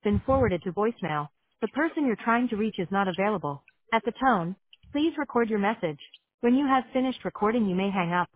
been forwarded to voicemail. The person you're trying to reach is not available. At the tone, please record your message. When you have finished recording, you may hang up.